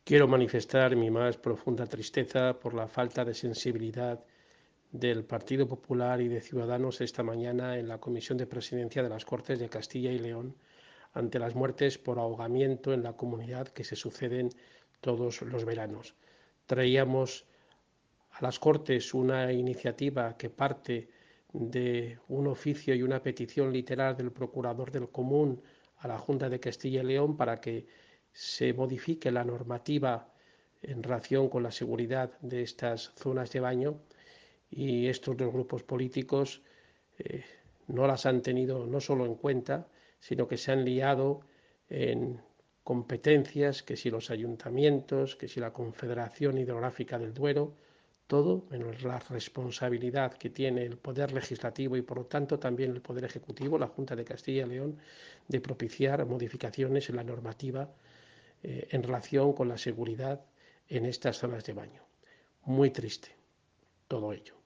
Quiero manifestar mi más profunda tristeza por la falta de sensibilidad del Partido Popular y de Ciudadanos esta mañana en la Comisión de Presidencia de las Cortes de Castilla y León ante las muertes por ahogamiento en la comunidad que se suceden todos los veranos. Traíamos a las Cortes una iniciativa que parte de un oficio y una petición literal del Procurador del Común a la Junta de Castilla y León para que se modifique la normativa en relación con la seguridad de estas zonas de baño, y estos dos grupos políticos no las han tenido no solo en cuenta, sino que se han liado en competencias, que si los ayuntamientos, que si la Confederación Hidrográfica del Duero, todo menos la responsabilidad que tiene el Poder Legislativo y por lo tanto también el Poder Ejecutivo, la Junta de Castilla y León, de propiciar modificaciones en la normativa en relación con la seguridad en estas zonas de baño. Muy triste todo ello.